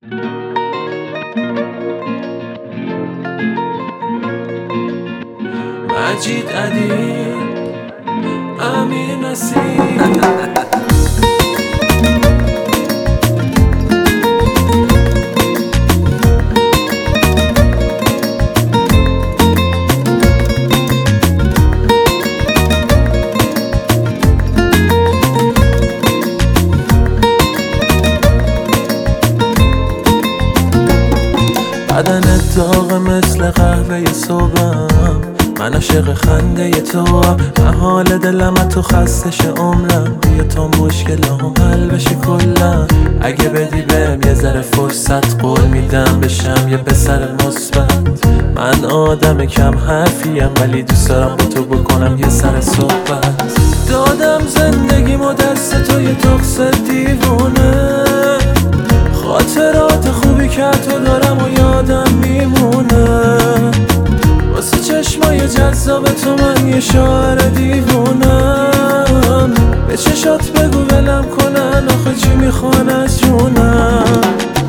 مجید ادیب، امیر نصیر. بدنت داغ مثل قهوه صبحم، من عاشق خنده تو هم، محال دلم تو خستش عمرم، بیا تا مشکلام حل بشه کلا. اگه بدی بهم یه ذره فرصت، قول میدم بشم یه پسر مثبت. من آدم کم حرفیم ولی دوست دارم با تو بکنم یه سر صحبت. دادم زندگیمو دست تو یه تخص دیوونه، خاطرات خوبی که تو دارم و یادم میمونه. واسه چشمای جذاب تو من یه شاعر دیوونم، به چشات بگو ولم کنن، آخه چی میخوان از جونم.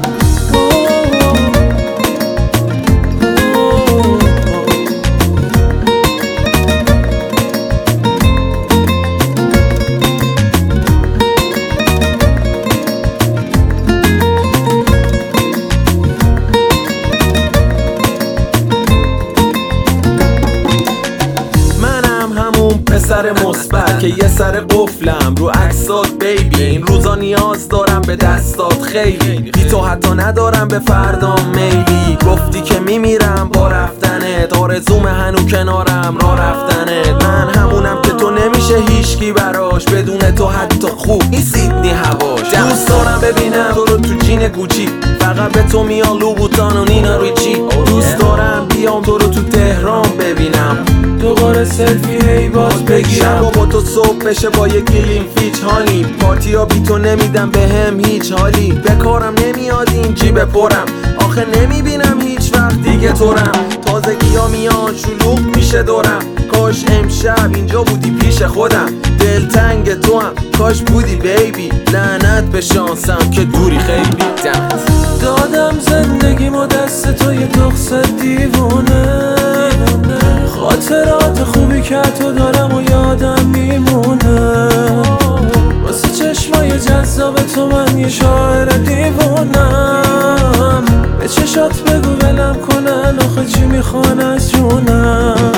پسر مثبت که یه سر قفلم رو عکسات بیبی، این روزا نیاز دارم به دستات خیلی، بی تو حتی ندارم به فردام میلی. گفتی که میمیرم با رفتنت، آرزوم هنو کنارم را رفتنت. من همونم که تو نمیشه هیچکی براش، بدون تو حتی خوب این سیدنی هواش. دوست دارم ببینم تو رو تو جین گوچی، فقط به تو میان لوبوتان و نینا ریچی. دوست دارم بیام تو رو تو تهران ببینم، دوباره سلفی هی باز بگیرم. شب با تو صبح بشه با یک گلیم فیچ هانی، پارتی ها بی تو نمیدم به هم هیچ حالی. به کارم نمیاد این جیب پرم، آخه نمیبینم هیچ وقت دیگه تورم. تازگی ها میان شلوغ میشه دورم، کاش امشب اینجا بودی پیش خودم. دلتنگ تو هم کاش بودی بیبی، لعنت به شانسم که دوری خیلی. دادم زندگیمو دست تو یه تخص دیوونه، خاطرات خوبی که تو دارم و یادم میمونه. واسه چشمای جذاب تو من یه شاعر دیوونم، به چشات بگو ولم کنن، آخه چی میخوان از جونم.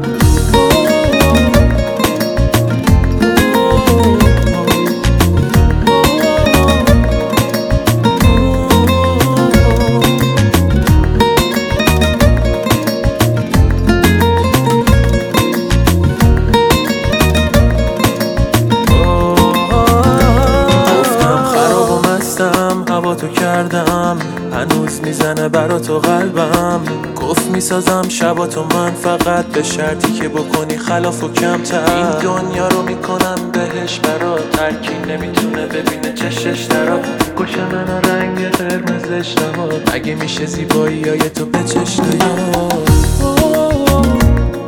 هوا تو کردم، هنوز میزنه برا تو قلبم. گفت میسازم شبا تو من، فقط به شرطی که بکنی خلاف و کمتر. این دنیا رو میکنم بهش برات، هرکی نمیتونه ببینه چشش درات. گوشه من رنگ قرمزش نهاد، اگه میشه زیبایی های تو به چش نیاد.